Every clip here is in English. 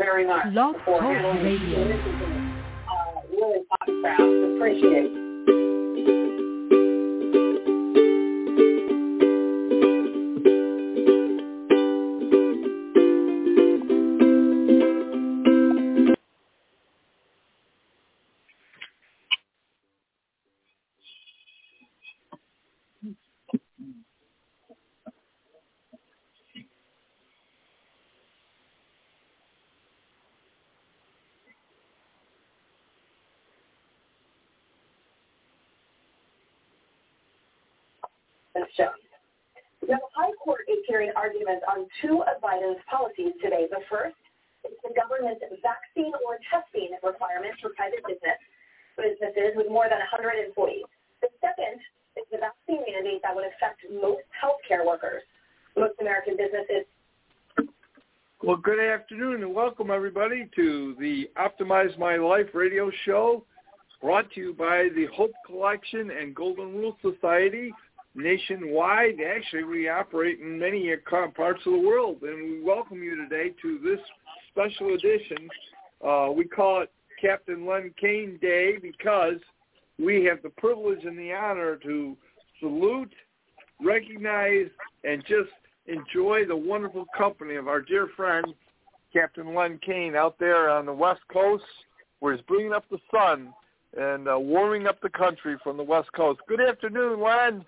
very much Love for Talk handling Radio. this really fun crowd. Appreciate it. Show. The High Court is hearing arguments on two of Biden's policies today. The first is the government's vaccine or testing requirements for private businesses with more than 100 employees. The second is the vaccine mandate that would affect most healthcare workers. Most American businesses. Well, good afternoon and welcome everybody to the Optimize My Life radio show, brought to you by the Hope Collection and Golden Rule Society. Nationwide. Actually, we operate in many parts of the world, and we welcome you today to this special edition. We call it Captain Len Kane Day because we have the privilege and the honor to salute, recognize, and just enjoy the wonderful company of our dear friend, Captain Len Kane, out there on the West Coast, where he's bringing up the sun and warming up the country from the West Coast. Good afternoon, Len.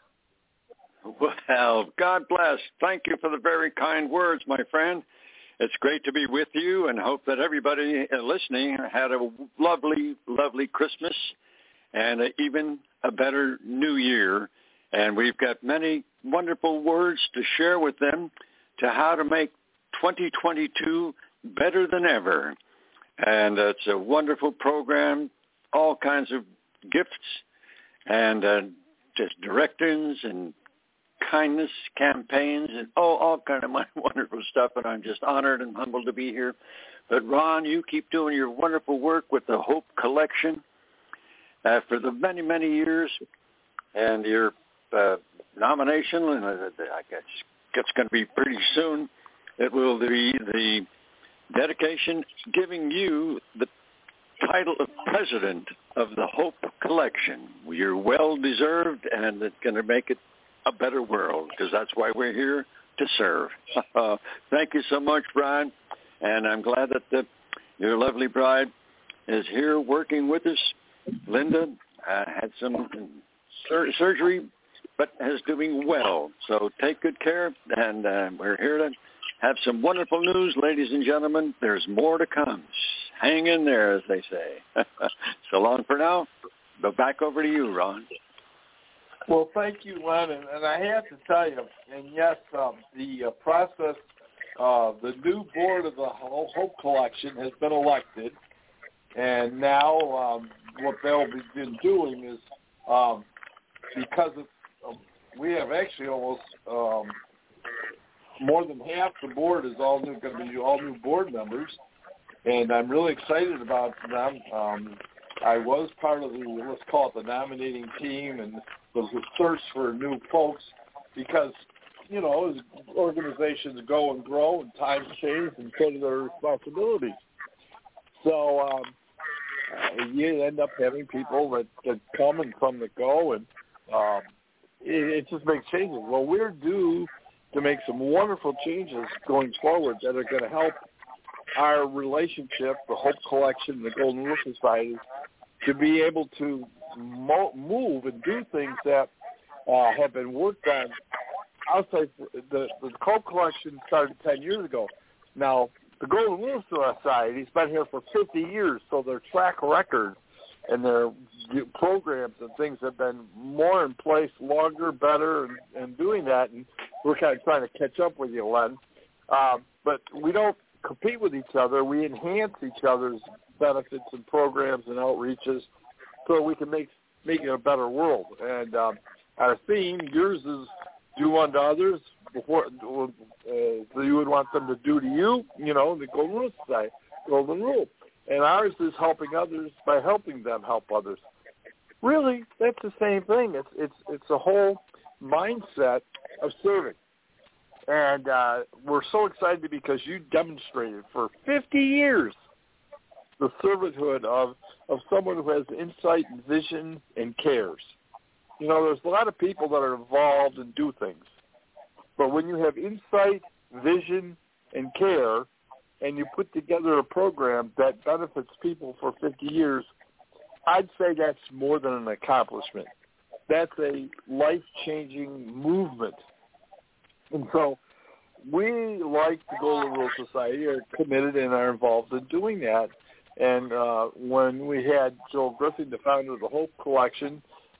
Well, God bless. Thank you for the very kind words, my friend. It's great to be with you and hope that everybody listening had a lovely, lovely Christmas and even a better New Year. And we've got many wonderful words to share with them to how to make 2022 better than ever. And it's a wonderful program, all kinds of gifts and just directions and kindness campaigns and all kind of wonderful stuff, and I'm just honored and humbled to be here. But Ron, you keep doing your wonderful work with the Hope Collection for the many, many years, and your nomination, and I guess it's going to be pretty soon. It will be the dedication giving you the title of President of the Hope Collection. You're well-deserved, and it's going to make it a better world, because that's why we're here to serve. Thank you so much, Brian, and I'm glad that your lovely bride is here working with us. Linda had some surgery, but is doing well, so take good care, and we're here to have some wonderful news, ladies and gentlemen. There's more to come. Hang in there, as they say. So long for now, but back over to you, Ron. Well, thank you, Len, and I have to tell you, and yes, the process, the new board of the Hope Collection has been elected, and now what they'll be doing is, because we have actually almost more than half the board is going to be all new board members, and I'm really excited about them. I was part of the, let's call it the nominating team, and the search for new folks, because, you know, as organizations go and grow and times change, and so do their responsibilities. So you end up having people that come and some that go, and it just makes changes. Well, we're due to make some wonderful changes going forward that are going to help our relationship, the Hope Collection, the Golden Rule Society, to be able to move and do things that have been worked on outside. The Hope Collection started 10 years ago. Now, the Golden Rule Society's been here for 50 years, so their track record and their programs and things have been more in place, longer, better, and doing that. And we're kind of trying to catch up with you, Len. But we don't compete with each other. We enhance each other's benefits and programs and outreaches so we can make it a better world. And our theme, yours is do unto others before you would want them to do to you, you know, the Golden Rule Society, Golden Rule. And ours is helping others by helping them help others. Really, that's the same thing. It's a whole mindset of serving. And we're so excited because you demonstrated for 50 years the servanthood of someone who has insight and vision and cares. You know, there's a lot of people that are involved and do things. But when you have insight, vision, and care, and you put together a program that benefits people for 50 years, I'd say that's more than an accomplishment. That's a life-changing movement. And so we, like the Golden Rule Society, are committed and are involved in doing that. And when we had Joel Griffin, the founder of the Hope Collection,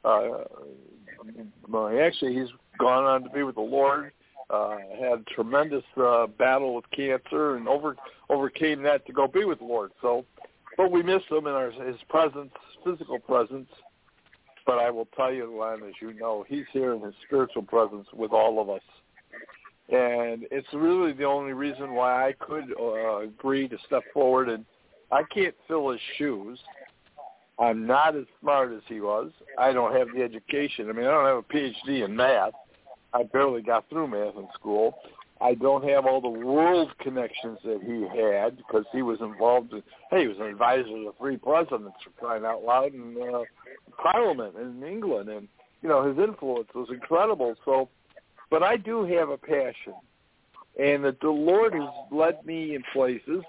actually he's gone on to be with the Lord, had a tremendous battle with cancer and overcame that to go be with the Lord. So, but we miss him and his presence, physical presence. But I will tell you, Len, as you know, he's here in his spiritual presence with all of us. And it's really the only reason why I could agree to step forward. And I can't fill his shoes. I'm not as smart as he was. I don't have the education. I mean, I don't have a PhD in math. I barely got through math in school. I don't have all the world connections that he had because he was involved in, he was an advisor to 3 presidents, for crying out loud, in Parliament in England. And, you know, his influence was incredible. So, but I do have a passion. And the Lord has led me in places.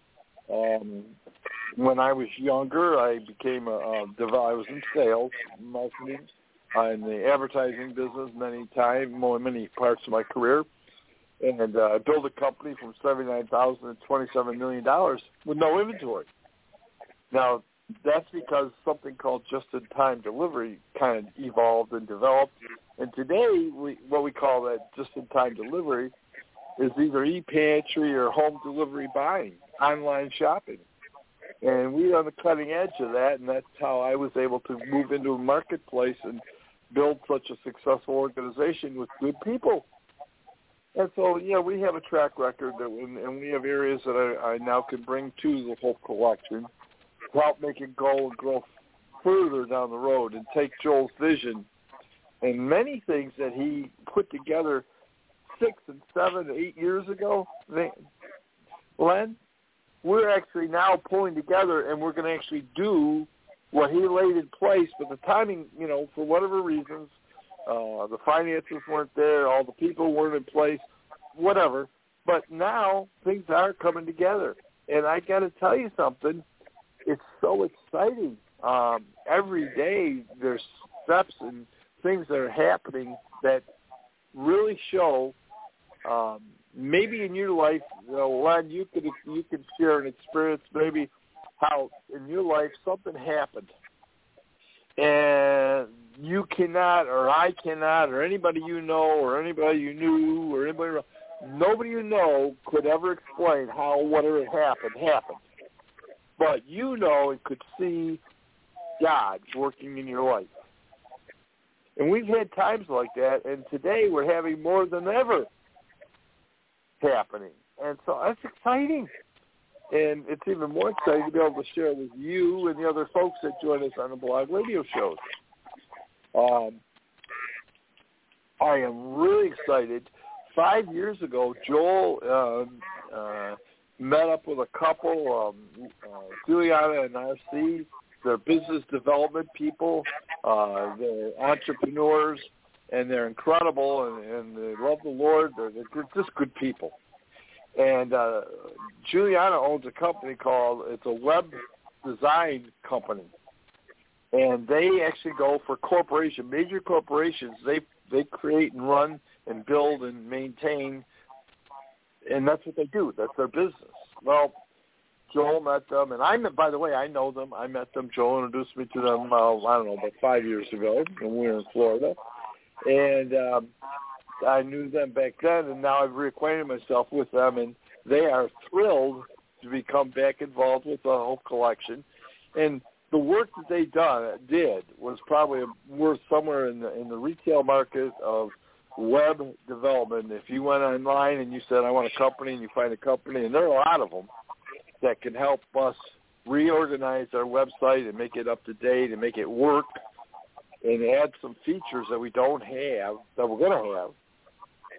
When I was younger, I became I was in sales, marketing, in the advertising business many parts of my career, and built a company from $79,000 to $27 million with no inventory. Now, that's because something called just-in-time delivery kind of evolved and developed. And today, what we call that just-in-time delivery is either e-pantry or home delivery buying, online shopping. And we're on the cutting edge of that, and that's how I was able to move into a marketplace and build such a successful organization with good people. And so, yeah, we have a track record, and we have areas that I now can bring to the Hope Collection to help make it go and grow further down the road and take Joel's vision and many things that he put together 6 and 7, 8 years ago, Len, we're actually now pulling together, and we're going to actually do what he laid in place. But the timing, you know, for whatever reasons, the finances weren't there, all the people weren't in place, whatever. But now things are coming together. And I got to tell you something. It's so exciting. Every day there's steps and things that are happening that really show maybe in your life, Len, you could share an experience maybe how in your life something happened and you cannot, or I cannot, or anybody you know, or anybody you knew, or nobody you know could ever explain how whatever happened. But you know and could see God working in your life. And we've had times like that, and today we're having more than ever happening. And so that's exciting. And it's even more exciting to be able to share with you and the other folks that join us on the blog radio shows. I am really excited. 5 years ago, Joel met up with a couple, Juliana and RC. They're business development people. They're entrepreneurs, and they're incredible, and they love the Lord. They're just good people. And Juliana owns a company it's a web design company. And they actually go for major corporations. They create and run and build and maintain, and that's what they do. That's their business. Well, Joel met them, and by the way, I know them. I met them. Joel introduced me to them, about 5 years ago when we were in Florida. And I knew them back then, and now I've reacquainted myself with them, and they are thrilled to become back involved with the Hope Collection. And the work that they did was probably worth somewhere in the retail market of web development. If you went online and you said, I want a company, and you find a company, and there are a lot of them that can help us reorganize our website and make it up to date and make it work and add some features that we don't have, that we're going to have.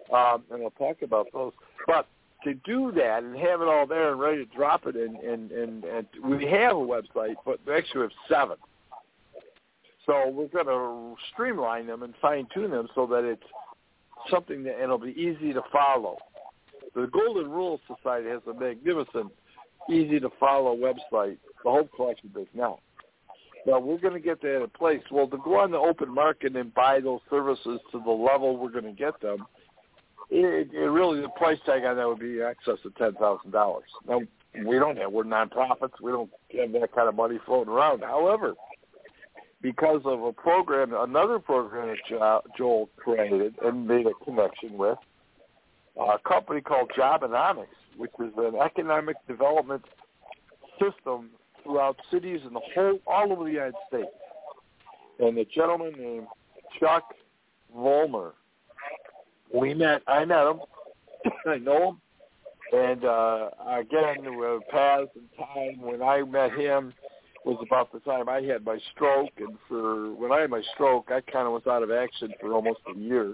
and I'll talk about those. But to do that and have it all there and ready to drop it, and we have a website, but actually we have 7. So we're going to streamline them and fine-tune them so that it's something that it'll be easy to follow. The Golden Rule Society has a magnificent, easy-to-follow website. The Hope Collection does not. But we're going to get that in place. Well, to go on the open market and buy those services to the level we're going to get them, it really, the price tag on that would be in excess of $10,000. Now, we're nonprofits. We don't have that kind of money floating around. However, because of another program that Joel created and made a connection with, a company called Jobonomics, which is an economic development system throughout cities in all over the United States. And a gentleman named Chuck Vollmer. I met him. I know him. And again, we paths and time. When I met him was about the time I had my stroke. And when I had my stroke, I kind of was out of action for almost a year.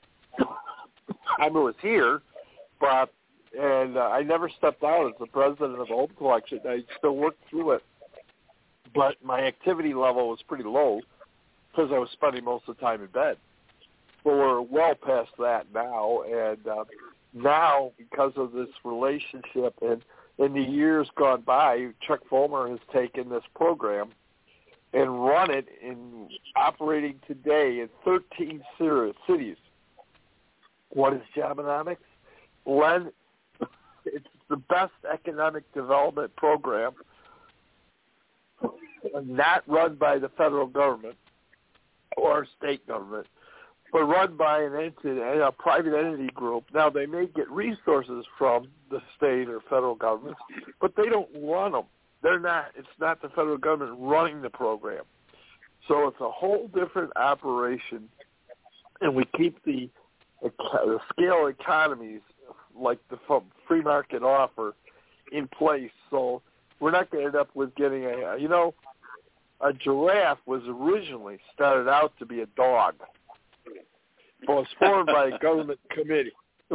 I was here, but I never stepped out as the president of the Hope Collection. I still worked through it, but my activity level was pretty low because I was spending most of the time in bed. But we're well past that now, and now because of this relationship and in the years gone by, Chuck Vollmer has taken this program and run it in operating today in 13 cities. What is Jobonomics? Len, it's the best economic development program not run by the federal government or state government, but run by a private entity group. Now, they may get resources from the state or federal government, but they don't run them. It's not the federal government running the program. So it's a whole different operation, and we keep the scale economies like the free market offer in place. So we're not going to end up with getting a giraffe was originally started out to be a dog. It was formed by a government committee.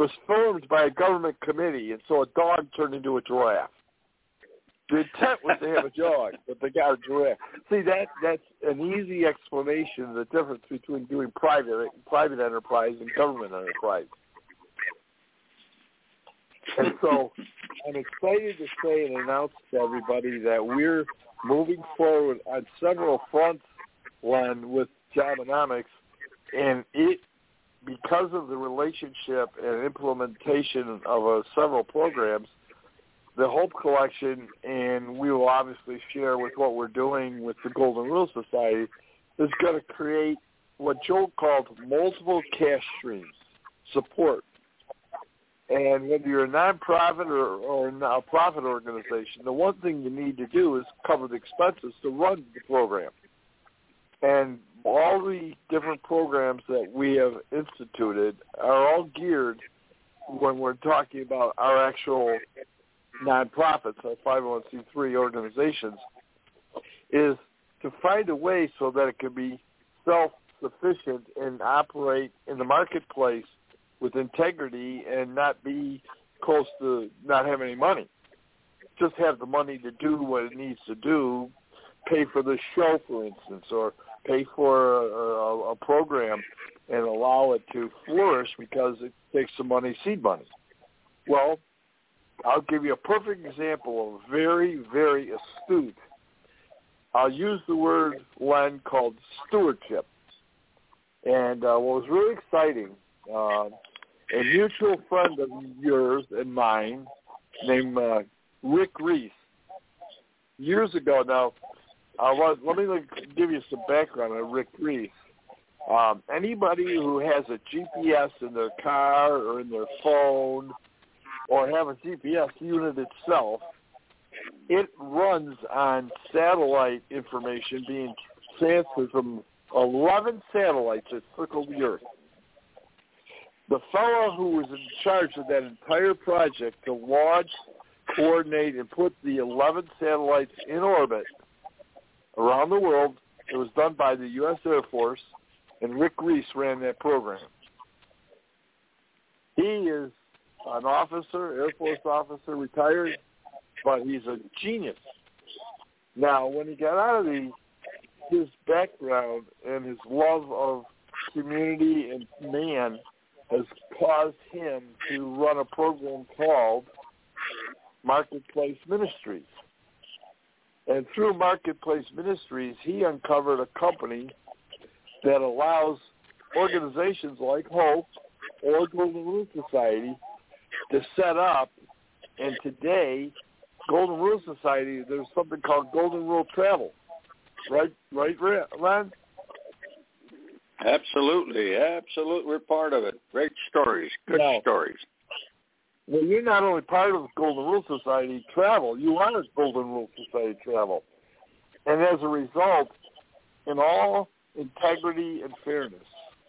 And so a dog turned into a giraffe. The intent was to have a dog, but they got a giraffe. See, that's an easy explanation of the difference between doing private enterprise and government enterprise. And so I'm excited to say and announce to everybody that we're moving forward on several fronts, Len, with Jobonomics, and because of the relationship and implementation of several programs, the Hope Collection, and we will obviously share with what we're doing with the Golden Rule Society, is going to create what Joel called multiple cash streams, support. And whether you're a nonprofit or a profit organization, the one thing you need to do is cover the expenses to run the program. And all the different programs that we have instituted are all geared, when we're talking about our actual nonprofits, our 501c3 organizations, is to find a way so that it can be self-sufficient and operate in the marketplace with integrity and not be close to not having any money. Just have the money to do what it needs to do, pay for the show, for instance, or pay for a program and allow it to flourish because it takes some money, seed money. Well, I'll give you a perfect example of very, very astute. I'll use the word, Len, called stewardship. And what was really exciting, a mutual friend of yours and mine named Rick Reese, years ago now, let me give you some background on Rick Reese. Anybody who has a GPS in their car or in their phone or have a GPS unit itself, it runs on satellite information being transferred from 11 satellites that circle the Earth. The fellow who was in charge of that entire project to launch, coordinate, and put the 11 satellites in orbit around the world, it was done by the U.S. Air Force, and Rick Reese ran that program. He is an officer, Air Force officer, retired, but he's a genius. Now, when he got out of his background and his love of community and man has caused him to run a program called Marketplace Ministries. And through Marketplace Ministries, he uncovered a company that allows organizations like Hope or Golden Rule Society to set up. And today, Golden Rule Society, there's something called Golden Rule Travel. Right, Ron? Absolutely. We're part of it. Great stories. Good stories. Well, you're not only part of Golden Rule Society Travel, you are Golden Rule Society Travel. And as a result, in all integrity and fairness,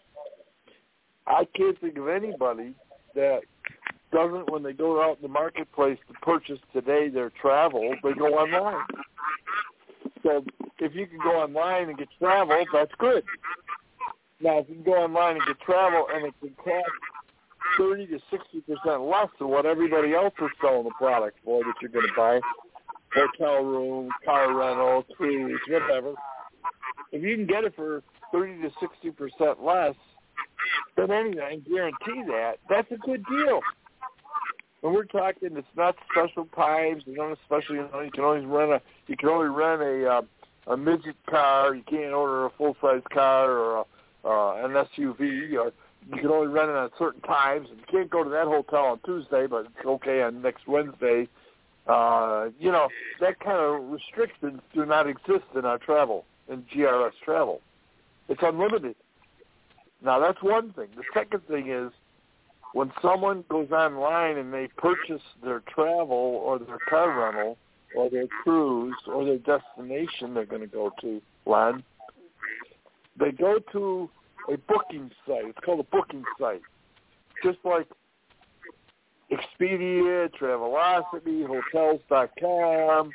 I can't think of anybody that doesn't, when they go out in the marketplace to purchase today their travel, they go online. So if you can go online and get travel, that's good. Now, if you can go online and get travel and it can cost 30 to 60% less than what everybody else is selling the product for that you're going to buy, hotel room, car rental, cruise, whatever, if you can get it for 30 to 60% less than anything, I guarantee that, that's a good deal. And we're talking, it's not special times, you know, especially, you can only rent a midget car, you can't order a full-size car or an SUV, or you can only rent it on certain times. You can't go to that hotel on Tuesday, but it's okay on next Wednesday. You know, that kind of restrictions do not exist in our travel, in GRS travel. It's unlimited. Now, that's one thing. The second thing is when someone goes online and they purchase their travel or their car rental or their cruise or their destination they're going to go to, Len, they go to a booking site. It's called a booking site. Just like Expedia, Travelocity, Hotels.com,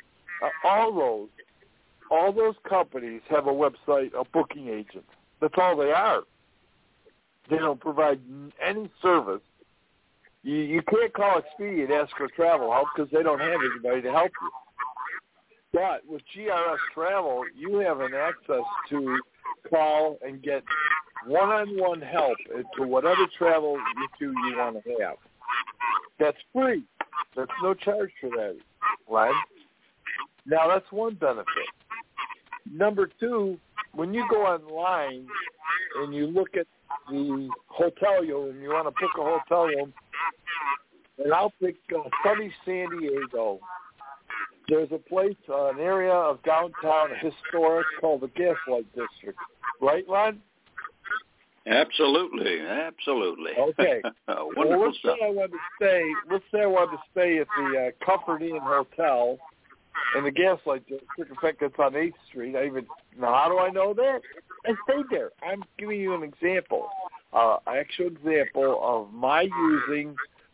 all those companies have a website, a booking agent. That's all they are. They don't provide any service. You can't call Expedia and ask for travel help because they don't have anybody to help you. But with GRS Travel, you have an access to call and get one-on-one help to whatever travel issue you want to have. That's free. There's no charge for that, right? Now, that's one benefit. Number two, when you go online and you look at the hotel room, you want to book a hotel room, and I'll pick sunny San Diego. There's a place, an area of downtown historic called the Gaslight District. Right, Ron? Absolutely. Okay. Wonderful well, let's stuff. say I wanted to stay at the Comfort Inn Hotel in the Gaslight District. In fact, it's on 8th Street. Now, how do I know that? I stayed there. I'm giving you an example, actual example of my using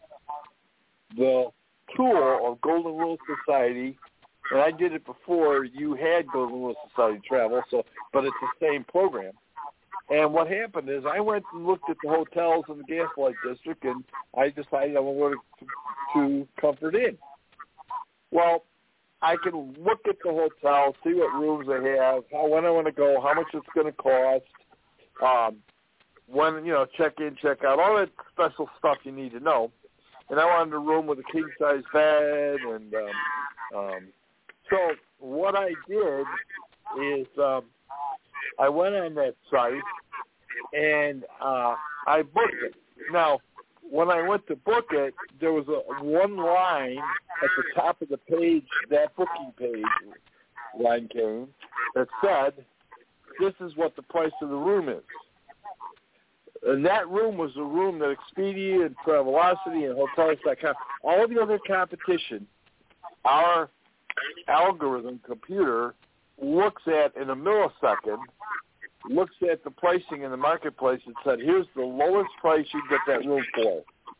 the tool of Golden Rule Society, and I did it before you had Golden Rule Society Travel, but it's the same program. And what happened is I went and looked at the hotels in the Gaslight District, and I decided I want to go to Comfort Inn. Well, I can look at the hotel, see what rooms they have, when I want to go, how much it's going to cost, when, check in, check out, all that special stuff you need to know. And I wanted a room with a king-size bed, and so what I did is I went on that site, and I booked it. Now, when I went to book it, there was one line at the top of the page, that booking page line came, that said, this is what the price of the room is. And that room was a room that Expedia and Travelocity and Hotels.com, all the other competition, our algorithm computer looks at in a millisecond, looks at the pricing in the marketplace and said, here's the lowest price you can get that room for.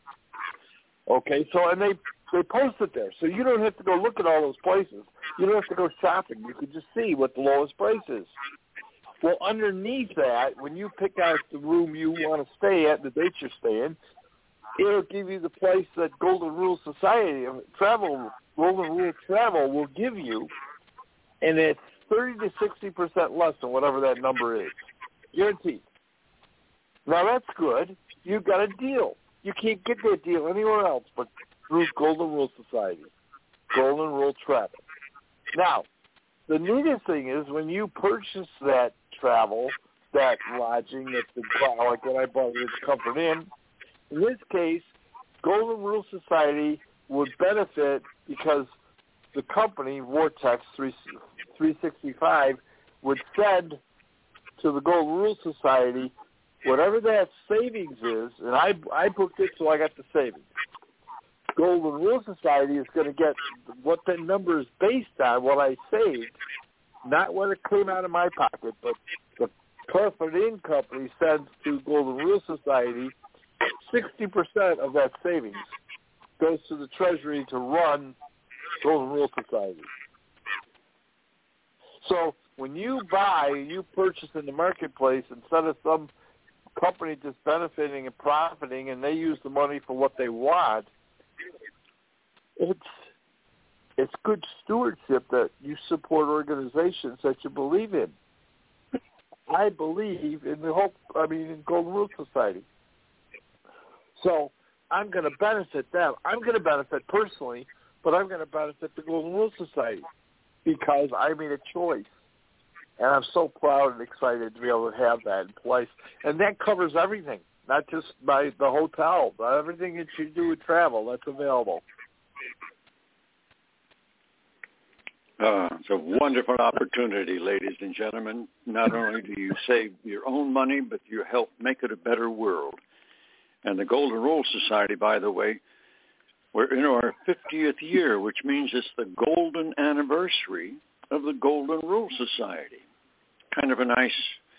Okay, so, and they post it there. So you don't have to go look at all those places. You don't have to go shopping. You can just see what the lowest price is. Well, underneath that, when you pick out the room you want to stay at, the date you're staying, it'll give you the price that Golden Rule Society Golden Rule Travel will give you, and it's 30 to 60% less than whatever that number is, guaranteed. Now that's good. You've got a deal. You can't get that deal anywhere else but through Golden Rule Society, Golden Rule Travel. Now, the neatest thing is when you purchase that travel, that lodging, like when I bought Rich Comfort Inn, in this case, Golden Rule Society would benefit because the company, Vortex 365, would send to the Golden Rule Society whatever that savings is, and I booked it, so I got the savings. Golden Rule Society is going to get what that number is based on, what I saved, not what it came out of my pocket, but the Comfort Inn company sends to Golden Rule Society 60% of that savings goes to the Treasury to run Golden Rule Society. So when you purchase in the marketplace instead of some company just benefiting and profiting and they use the money for what they want, it's good stewardship that you support organizations that you believe in. I believe in in Golden Rule Society. So I'm going to benefit them. I'm going to benefit personally, but I'm going to benefit the Golden Rule Society because I made a choice. And I'm so proud and excited to be able to have that in place. And that covers everything, not just the hotel, but everything that you do with travel that's available. It's a wonderful opportunity, ladies and gentlemen. Not only do you save your own money, but you help make it a better world. And the Golden Rule Society, by the way, we're in our 50th year, which means it's the golden anniversary of the Golden Rule Society. Kind of a nice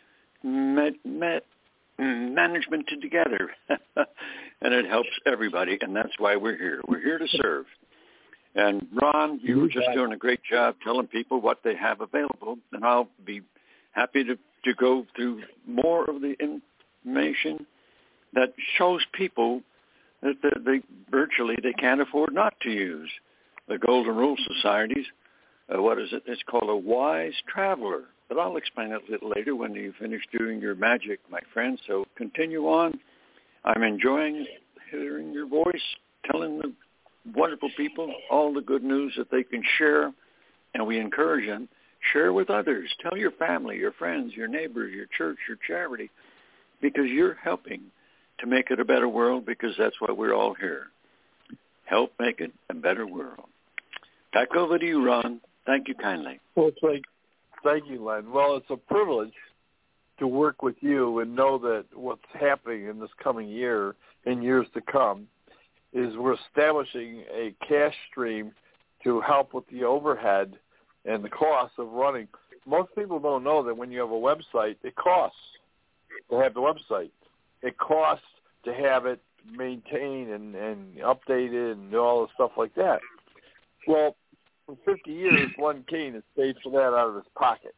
management together. And it helps everybody, and that's why we're here. We're here to serve. And, Ron, you were just doing a great job telling people what they have available, and I'll be happy to go through more of the information that shows people that they virtually they can't afford not to use. The Golden Rule Societies, what is it? It's called a Wise Traveler. But I'll explain it a little later when you finish doing your magic, my friend. So continue on. I'm enjoying hearing your voice, telling the wonderful people all the good news that they can share, and we encourage them. Share with others. Tell your family, your friends, your neighbors, your church, your charity, because you're helping to make it a better world, because that's why we're all here. Help make it a better world. Back over to you, Ron. Thank you kindly. Well, thank you, Len. Well, it's a privilege to work with you and know that what's happening in this coming year and years to come is we're establishing a cash stream to help with the overhead and the cost of running. Most people don't know that when you have a website, it costs to have the website. It costs to have it maintained and updated and all the stuff like that. Well, for 50 years, Len Kane has paid for that out of his pocket.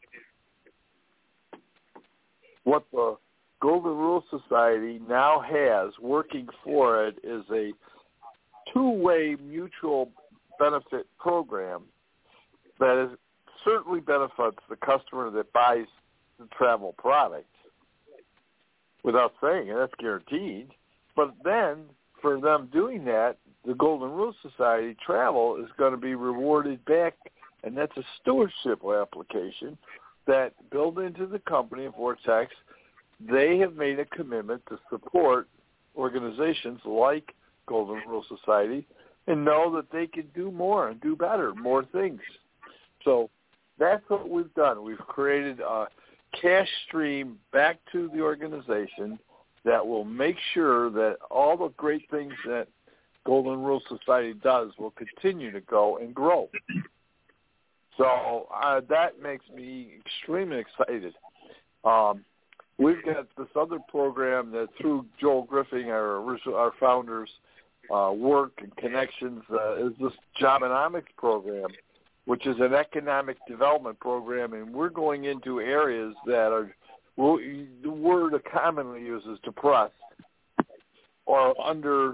What the Golden Rule Society now has working for it is a two-way mutual benefit program that certainly benefits the customer that buys the travel product. Without saying it, that's guaranteed. But then, for them doing that, the Golden Rule Society travel is going to be rewarded back, and that's a stewardship application that built into the company of Vortex. They have made a commitment to support organizations like Golden Rule Society and know that they can do more and do better, more things. So that's what we've done. We've created a cash stream back to the organization that will make sure that all the great things that Golden Rule Society does will continue to go and grow. So that makes me extremely excited. We've got this other program that through Joel Griffin, our founder's work and connections, is this Jobonomics program, which is an economic development program, and we're going into areas that are, the word commonly used is depressed or under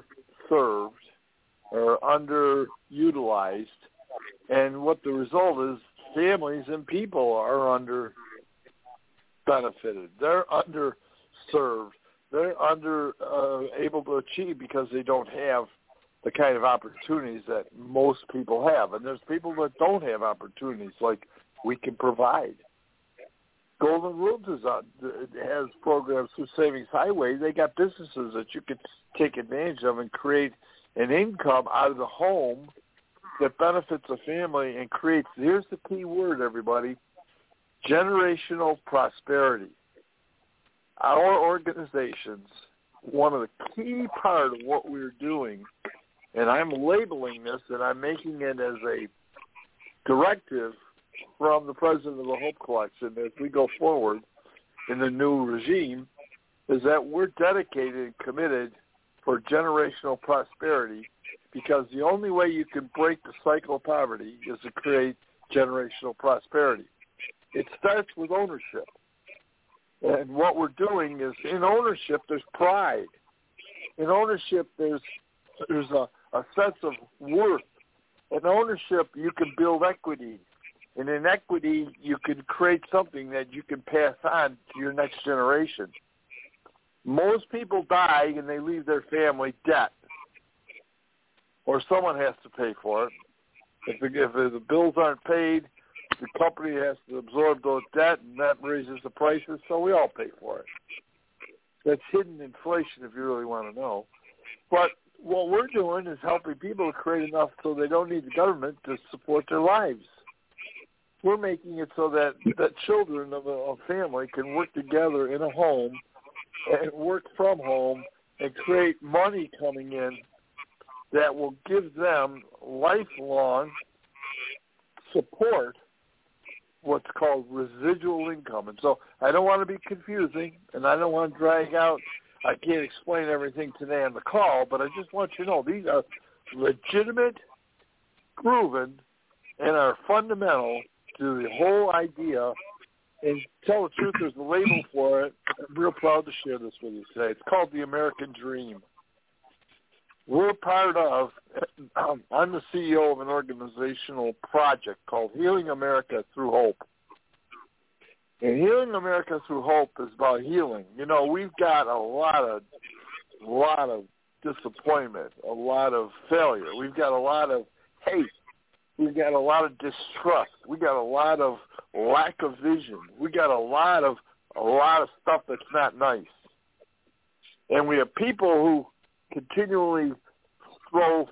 underserved or underutilized, and what the result is, families and people are under benefited. They're underserved. They're able to achieve because they don't have the kind of opportunities that most people have. And there's people that don't have opportunities like we can provide. Golden Rule has programs through Savings Highway. They got businesses that you could take advantage of and create an income out of the home that benefits a family and creates, here's the key word, everybody, generational prosperity. Our organizations, one of the key part of what we're doing, and I'm labeling this and I'm making it as a directive from the president of the Hope Collection as we go forward in the new regime, is that we're dedicated and committed for generational prosperity, because the only way you can break the cycle of poverty is to create generational prosperity. It starts with ownership. And what we're doing is, in ownership, there's pride. In ownership, there's a sense of worth. In ownership, you can build equity. And in equity, you can create something that you can pass on to your next generation. Most people die and they leave their family debt, or someone has to pay for it. If the bills aren't paid, the company has to absorb those debt, and that raises the prices, so we all pay for it. That's hidden inflation, if you really want to know. But what we're doing is helping people to create enough so they don't need the government to support their lives. We're making it so that children of a family can work together in a home and work from home and create money coming in that will give them lifelong support, what's called residual income. And so I don't want to be confusing, and I don't want to drag out. I can't explain everything today on the call, but I just want you to know these are legitimate, proven, and are fundamental to the whole idea. And tell the truth, there's a label for it. I'm real proud to share this with you today. It's called the American Dream. We're part of, I'm the CEO of an organizational project called Healing America Through Hope. And Healing America Through Hope is about healing. You know, we've got a lot of disappointment, a lot of failure. We've got a lot of hate. We've got a lot of distrust. We got a lot of lack of vision. We got a lot of stuff that's not nice. And we have people who continually throw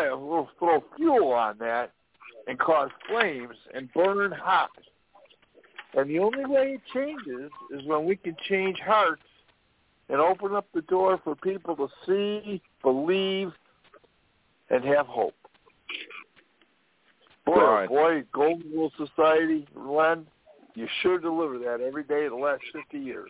fuel on that and cause flames and burn hot. And the only way it changes is when we can change hearts and open up the door for people to see, believe, and have hope. Boy, Golden Rule Society, Len, you sure deliver that every day of the last 50 years.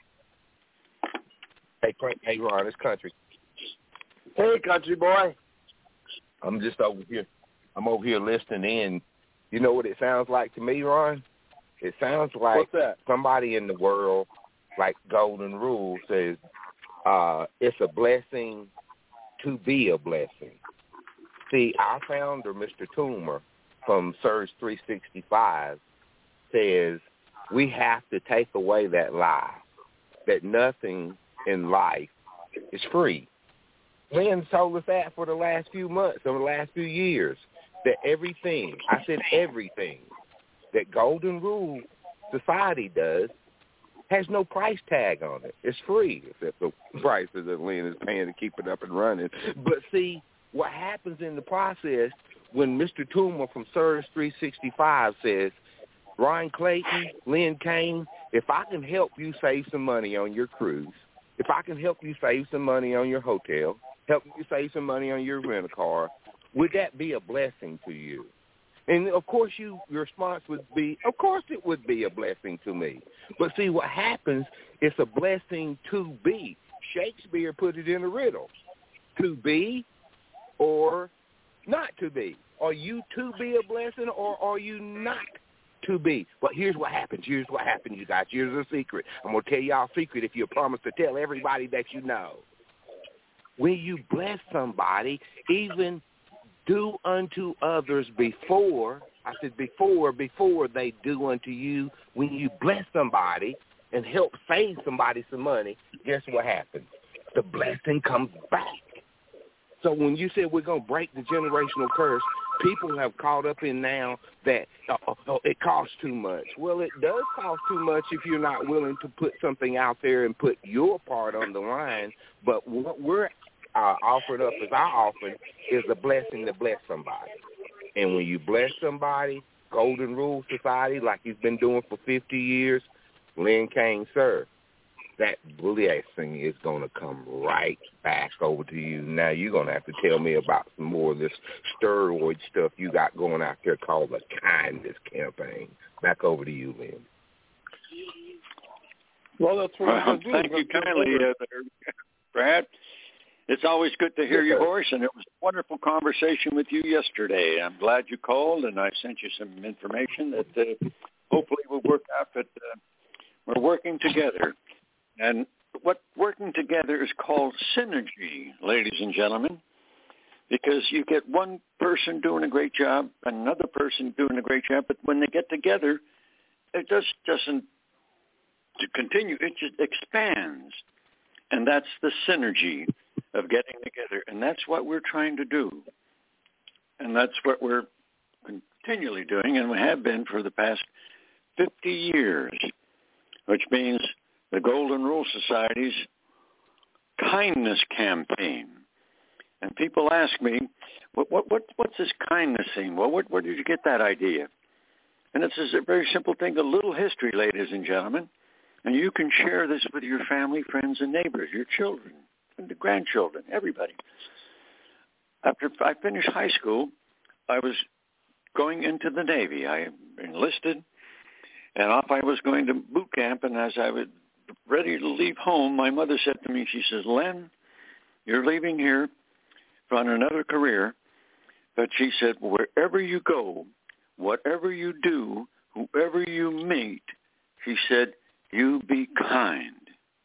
Hey, Ron, it's Country. Hey, Country boy. I'm just over here. I'm over here listening in. You know what it sounds like to me, Ron? It sounds like somebody in the world, like Golden Rule, says it's a blessing to be a blessing. See, our founder, Mr. Toomer, from Surge 365, says we have to take away that lie that nothing in life is free. Lynn told us that for the last few months, or the last few years, that everything, I said everything, that Golden Rule Society does has no price tag on it. It's free, except the prices that Lynn is paying to keep it up and running. But see, what happens in the process when Mr. Toomer from Surge 365 says, Ron Clayton, Lynn Kane, if I can help you save some money on your cruise, if I can help you save some money on your hotel, help you save some money on your rent-a-car, would that be a blessing to you? And, of course, your response would be, of course it would be a blessing to me. But, see, what happens, it's a blessing to be. Shakespeare put it in a riddle. To be or not to be. Are you to be a blessing or are you not to be? But here's what happens. Here's what happens, you guys. Here's a secret. I'm going to tell y'all a secret if you promise to tell everybody that you know. when you bless somebody, even do unto others before they do unto you. When you bless somebody and help save somebody some money, guess what happens? The blessing comes back. So when you said we're going to break the generational curse, people have caught up in now that it costs too much. Well, it does cost too much if you're not willing to put something out there and put your part on the line. But what we're offered up as our offering is a blessing to bless somebody. And when you bless somebody, Golden Rule Society, like you've been doing for 50 years, Lynn Kane, sir, that blessing is going to come right back over to you. Now you're going to have to tell me about some more of this steroid stuff you got going out there called the Kindness Campaign. Back over to you, Lynn. Well, that's what I'm going to do. Thank you kindly, Brad. It's always good to hear your voice, and it was a wonderful conversation with you yesterday. I'm glad you called, and I sent you some information that hopefully will work out, but we're working together. And what working together is called synergy, ladies and gentlemen, because you get one person doing a great job, another person doing a great job, but when they get together, it just doesn't continue. It just expands. And that's the synergy of getting together. And that's what we're trying to do. And that's what we're continually doing, and we have been for the past 50 years, which means the Golden Rule Society's kindness campaign. And people ask me, what's this kindness thing? Well, where did you get that idea? And it's a very simple thing, a little history, ladies and gentlemen. And you can share this with your family, friends, and neighbors, your children, and the grandchildren, everybody. After I finished high school, I was going into the Navy. I enlisted, and off I was going to boot camp, and as I was ready to leave home, my mother said to me, she says, Len, you're leaving here on another career, but she said, wherever you go, whatever you do, whoever you meet, she said, you be kind.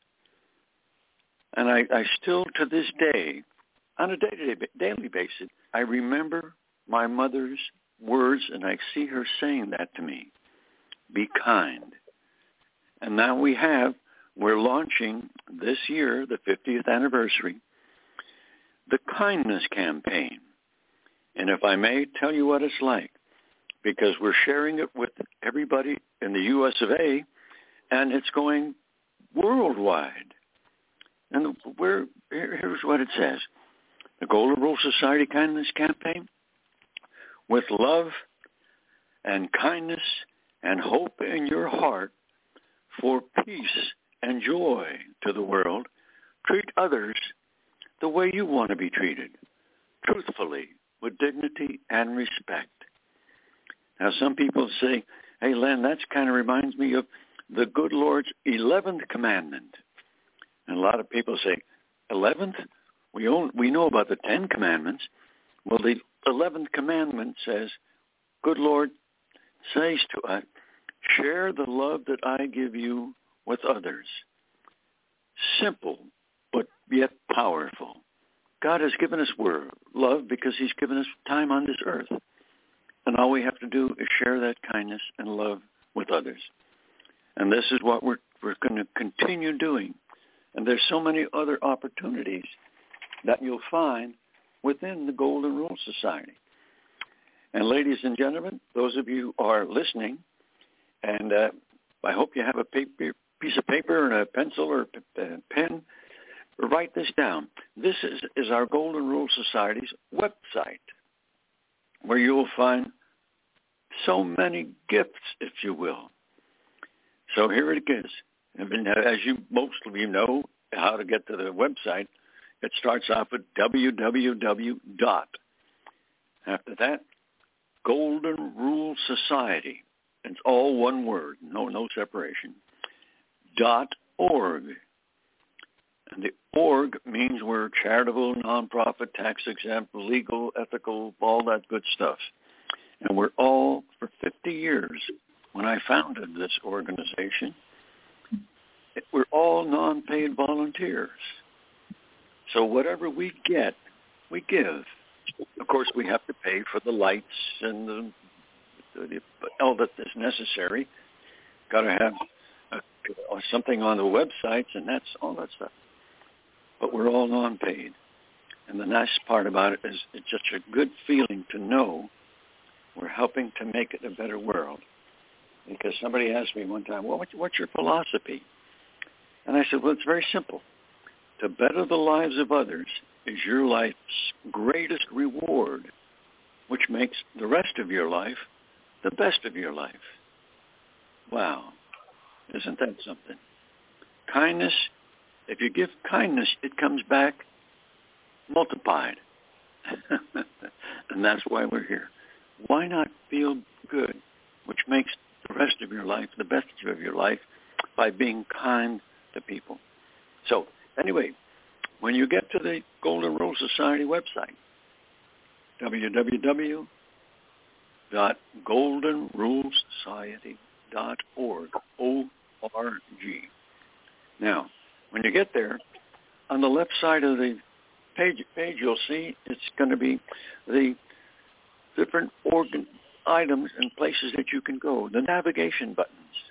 And I still, to this day, on a daily basis, I remember my mother's words, and I see her saying that to me. Be kind. And now we're launching this year, the 50th anniversary, the Kindness Campaign. And if I may tell you what it's like, because we're sharing it with everybody in the U.S. of A., and it's going worldwide. And here's what it says. The Golden Rule Society Kindness Campaign, with love and kindness and hope in your heart for peace and joy to the world, treat others the way you want to be treated, truthfully, with dignity and respect. Now, some people say, hey, Len, that kind of reminds me of the good Lord's 11th commandment. And a lot of people say, 11th? We know about the 10 commandments. Well, the 11th commandment says, good Lord says to us, share the love that I give you with others. Simple, but yet powerful. God has given us love because he's given us time on this earth. And all we have to do is share that kindness and love with others. And this is what we're going to continue doing. And there's so many other opportunities that you'll find within the Golden Rule Society. And ladies and gentlemen, those of you who are listening, and I hope you have a piece of paper and a pencil or a pen, write this down. This is our Golden Rule Society's website, where you will find so many gifts, if you will. So here it is. As most of you know how to get to the website, it starts off with www. After that, Golden Rule Society. It's all one word, no separation. .org. And the org means we're charitable, nonprofit, tax exempt, legal, ethical, all that good stuff. And we're all, for 50 years, when I founded this organization, we're all non-paid volunteers. So whatever we get, we give. Of course, we have to pay for the lights and all that is necessary. Got to have something on the websites, and that's all that stuff. But we're all non-paid. And the nice part about it is it's just a good feeling to know we're helping to make it a better world. Because somebody asked me one time, well, what's your philosophy? And I said, well, it's very simple. To better the lives of others is your life's greatest reward, which makes the rest of your life the best of your life. Wow. Isn't that something? Kindness, if you give kindness, it comes back multiplied. And that's why we're here. Why not feel good, which makes the rest of your life the best of your life by being kind to people? So, anyway, when you get to the Golden Rule Society website, www.goldenrulesociety.org, O-R-G. Now, when you get there, on the left side of the page you'll see it's going to be the different items and places that you can go, the navigation buttons.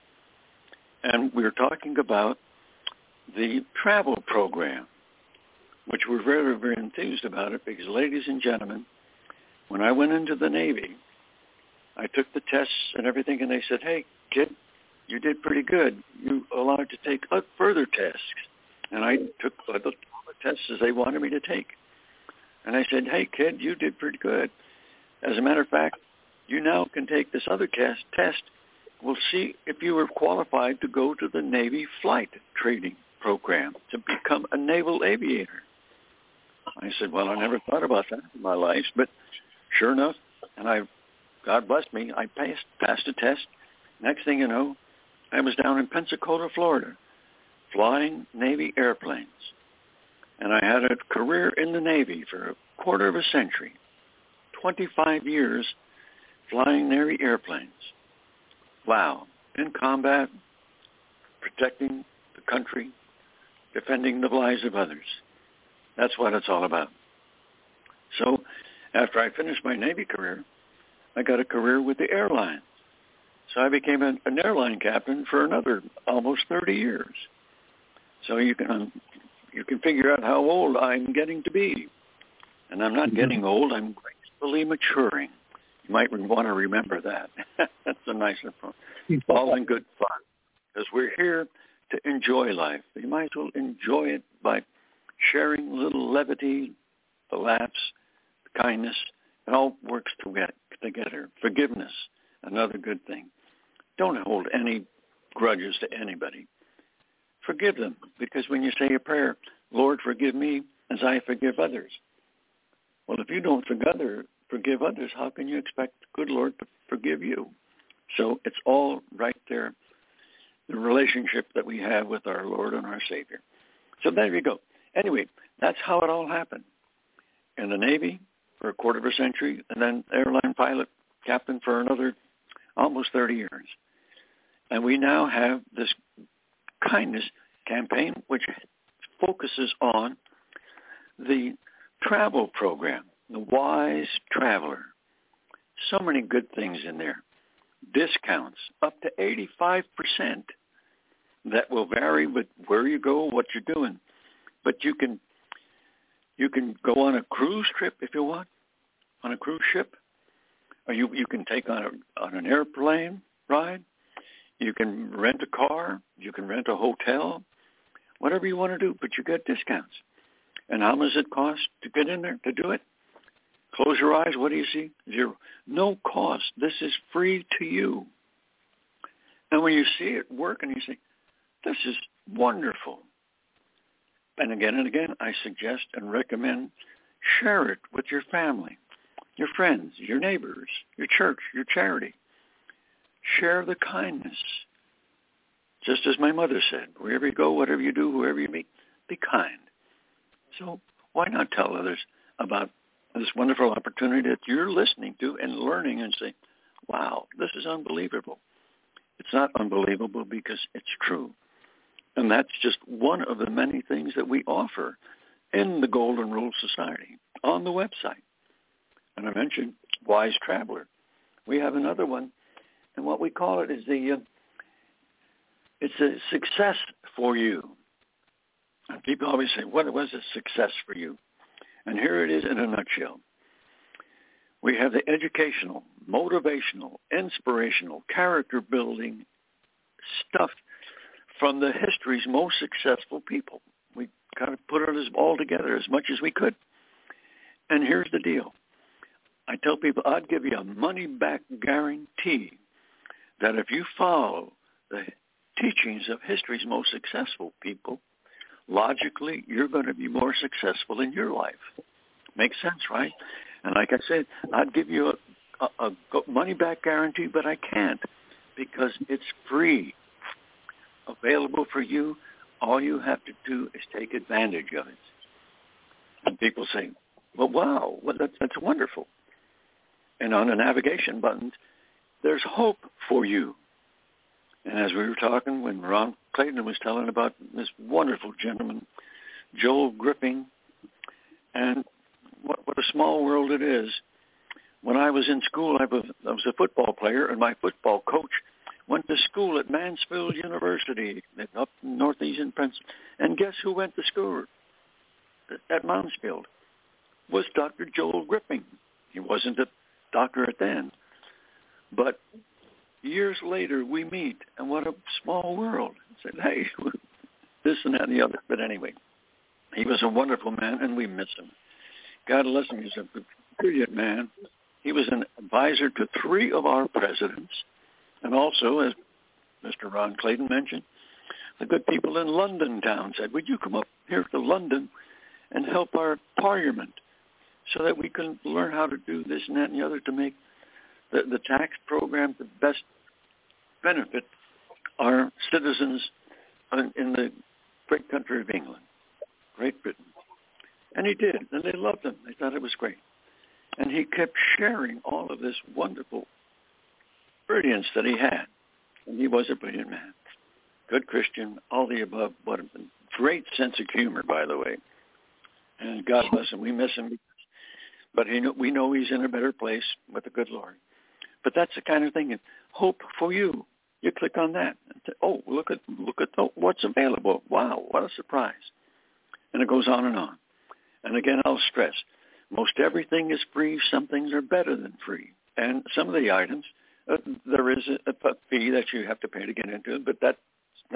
And we're talking about the travel program, which we're very, very enthused about it because, ladies and gentlemen, when I went into the Navy, I took the tests and everything, and they said, hey, kid, you did pretty good. You allowed to take further tests. And I took the tests as they wanted me to take. And I said, hey, kid, you did pretty good. As a matter of fact, you now can take this other test. We'll see if you were qualified to go to the Navy flight training program to become a naval aviator. I said, well, I never thought about that in my life, but sure enough, and God bless me, I passed the test. Next thing you know, I was down in Pensacola, Florida, flying Navy airplanes. And I had a career in the Navy for a quarter of a century, 25 years flying Navy airplanes. Wow. In combat, protecting the country, defending the lives of others. That's what it's all about. So after I finished my Navy career, I got a career with the airlines. So I became an airline captain for another almost 30 years. So you can figure out how old I'm getting to be. And I'm not getting old, I'm gracefully maturing. You might want to remember that. That's a nice approach. All in good fun. Because we're here to enjoy life. You might as well enjoy it by sharing a little levity, the laughs, the kindness. It all works together. Forgiveness, another good thing. Don't hold any grudges to anybody. Forgive them, because when you say a prayer, Lord, forgive me as I forgive others. Well, if you don't forgive others, how can you expect the good Lord to forgive you? So it's all right there, the relationship that we have with our Lord and our Savior. So there you go. Anyway, that's how it all happened. In the Navy for a quarter of a century, and then airline pilot, captain for another almost 30 years. And we now have this kindness campaign, which focuses on the travel program, the Wise Traveler. So many good things in there. Discounts up to 85% that will vary with where you go, what you're doing. But you can go on a cruise trip if you want, on a cruise ship, or you can take on an airplane ride. You can rent a car. You can rent a hotel, whatever you want to do, but you get discounts. And how much does it cost to get in there to do it? Close your eyes. What do you see? Zero. No cost. This is free to you. And when you see it work and you say, this is wonderful. And again, I suggest and recommend share it with your family, your friends, your neighbors, your church, your charity. Share the kindness. Just as my mother said, wherever you go, whatever you do, whoever you meet, be kind. So why not tell others about this wonderful opportunity that you're listening to and learning and say, wow, this is unbelievable. It's not unbelievable because it's true. And that's just one of the many things that we offer in the Golden Rule Society on the website. And I mentioned Wise Traveler. We have another one, and what we call it is it's a success for you. And people always say, what was a success for you? And here it is in a nutshell. We have the educational, motivational, inspirational, character-building stuff from the history's most successful people. We kind of put it all together as much as we could. And here's the deal. I tell people I'd give you a money-back guarantee that if you follow the teachings of history's most successful people, logically, you're going to be more successful in your life. Makes sense, right? And like I said, I'd give you a money-back guarantee, but I can't because it's free, available for you. All you have to do is take advantage of it. And people say, well, wow, that's wonderful. And on the navigation buttons, there's hope for you. And as we were talking, when Ron Clayton was telling about this wonderful gentleman, Joel Gripping, and what a small world it is. When I was in school, I was a football player, and my football coach went to school at Mansfield University up in northeastern Pennsylvania. And guess who went to school at Mansfield? Was Dr. Joel Gripping. He wasn't a doctor at then. But years later, we meet, and what a small world. I said, hey, this and that and the other. But anyway, he was a wonderful man, and we miss him. God bless him. He's a brilliant man. He was an advisor to 3 of our presidents, and also, as Mr. Ron Clayton mentioned, the good people in London town said, would you come up here to London and help our parliament so that we can learn how to do this and that and the other to make the tax program the best benefit our citizens in the great country of England, Great Britain. And he did, and they loved him. They thought it was great. And he kept sharing all of this wonderful brilliance that he had. And he was a brilliant man. Good Christian, all the above. What a great sense of humor, by the way. And God bless him. We miss him. But we know he's in a better place with the good Lord. But that's the kind of thing. Hope for you. You click on that. And say, oh, look at what's available. Wow, what a surprise. And it goes on and on. And again, I'll stress, most everything is free. Some things are better than free. And some of the items, there is a fee that you have to pay to get into it, but that's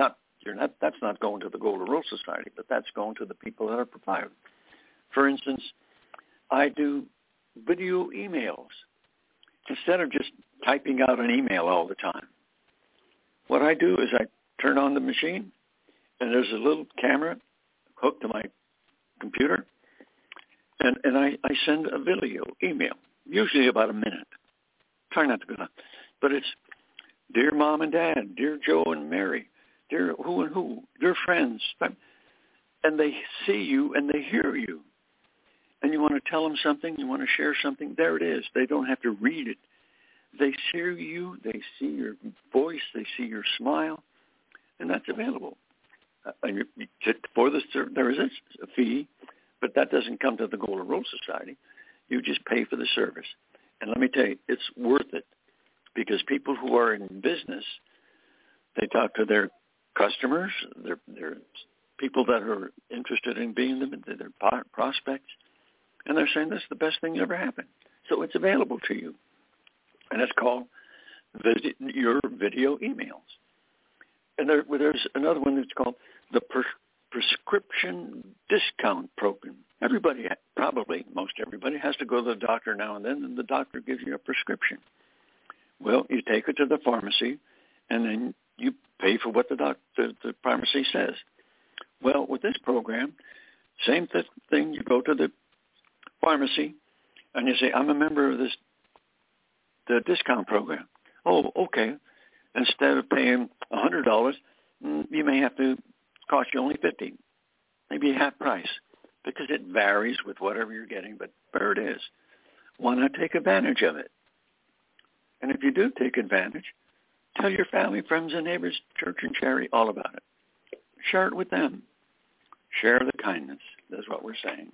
not going to the Golden Rule Society, but that's going to the people that are provided. For instance, I do video emails instead of just typing out an email all the time. What I do is I turn on the machine, and there's a little camera hooked to my computer, and I send a video email, usually about a minute. Try not to go on. But it's, dear Mom and Dad, dear Joe and Mary, dear who and who, dear friends. And they see you and they hear you. And you want to tell them something, you want to share something, there it is. They don't have to read it. They hear you, they see your voice, they see your smile, and that's available. And for this, there is a fee, but that doesn't come to the Golden Rule Society. You just pay for the service. And let me tell you, it's worth it because people who are in business, they talk to their customers, their people that are interested in being them, their prospects, and they're saying this is the best thing that ever happened. So it's available to you. And it's called your video emails. And there's another one that's called the prescription discount program. Everybody, probably most everybody, has to go to the doctor now and then, and the doctor gives you a prescription. Well, you take it to the pharmacy, and then you pay for what the pharmacy says. Well, with this program, same thing. You go to the pharmacy, and you say, I'm a member of the discount program. Oh, okay. Instead of paying $100, you may have to cost you only $50, maybe half price, because it varies with whatever you're getting, but there it is. Why not take advantage of it? And if you do take advantage, tell your family, friends, and neighbors, church and charity all about it. Share it with them. Share the kindness. That's what we're saying.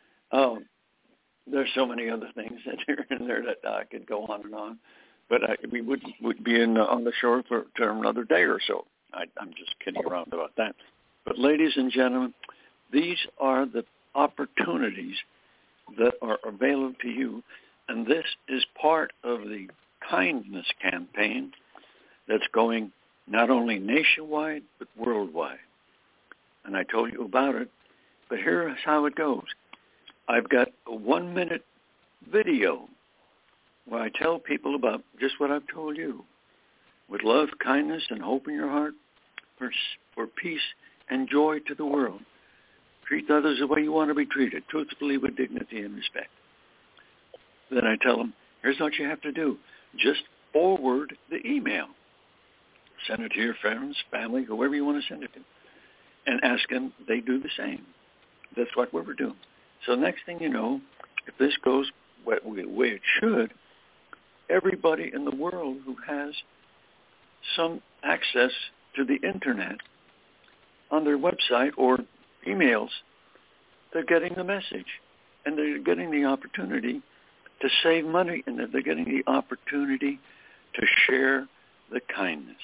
There's so many other things that are in there that I could go on and on, but we would be on the shore for another day or so. I'm just kidding around about that. But ladies and gentlemen, these are the opportunities that are available to you, and this is part of the kindness campaign that's going not only nationwide but worldwide. And I told you about it, but here's how it goes. I've got a 1-minute video where I tell people about just what I've told you. With love, kindness, and hope in your heart, for peace and joy to the world. Treat others the way you want to be treated, truthfully with dignity and respect. Then I tell them, here's what you have to do. Just forward the email. Send it to your friends, family, whoever you want to send it to. And ask them they do the same. That's what we're doing. So next thing you know, if this goes the way it should, everybody in the world who has some access to the Internet on their website or emails, they're getting the message. And they're getting the opportunity to save money, and they're getting the opportunity to share the kindness.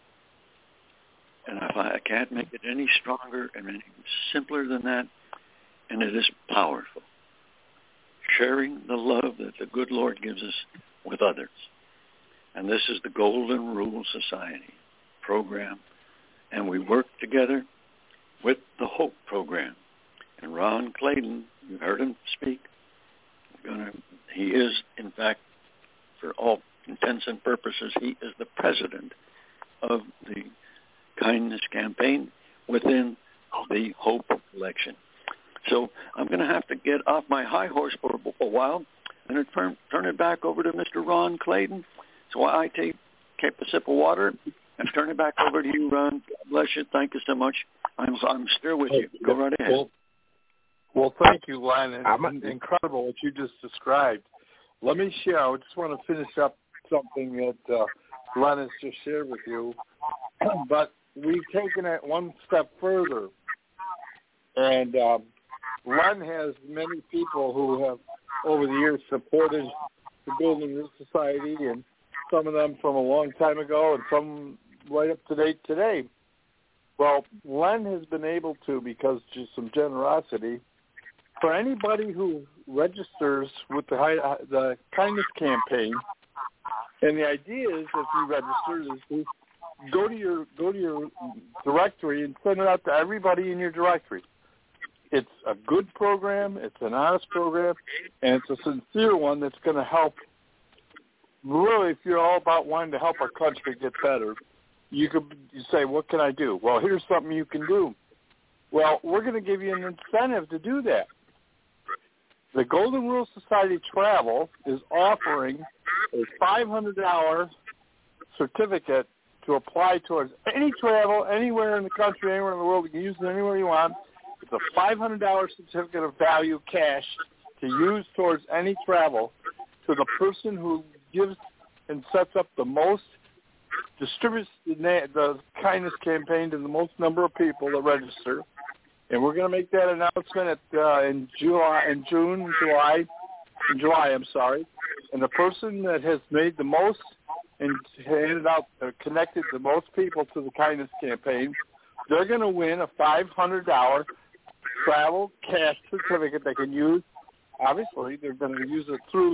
And I can't make it any stronger and any simpler than that, and it is powerful. Sharing the love that the good Lord gives us with others. And this is the Golden Rule Society program, and we work together with the Hope program. And Ron Clayton, you heard him speak. He is, in fact, for all intents and purposes, he is the president of the Kindness Campaign within the Hope Collection. So I'm going to have to get off my high horse for a while and turn it back over to Mr. Ron Clayton. So I take a sip of water and turn it back over to you, Ron. God bless you. Thank you so much. I'm still with you. Go right ahead. Well, thank you, Len. And incredible what you just described. Let me share. I just want to finish up something that Len has just shared with you. But we've taken it one step further. And Len has many people who have, over the years, supported the Golden Rule Society, and some of them from a long time ago and some right up to date today. Well, Len has been able to, because just some generosity, for anybody who registers with the Kindness Campaign, and the idea is, if you register, is to go to your directory and send it out to everybody in your directory. It's a good program, it's an honest program, and it's a sincere one that's going to help. Really, if you're all about wanting to help our country get better, you say, what can I do? Well, here's something you can do. Well, we're going to give you an incentive to do that. The Golden Rule Society Travel is offering a $500 certificate to apply towards any travel anywhere in the country, anywhere in the world. You can use it anywhere you want. It's a $500 certificate of value cash to use towards any travel to the person who gives and sets up the most, distributes the Kindness Campaign to the most number of people that register. And we're going to make that announcement in July. And the person that has made the most and handed out, connected the most people to the Kindness Campaign, they're going to win a $500 travel cash certificate they can use. Obviously, they're going to use it through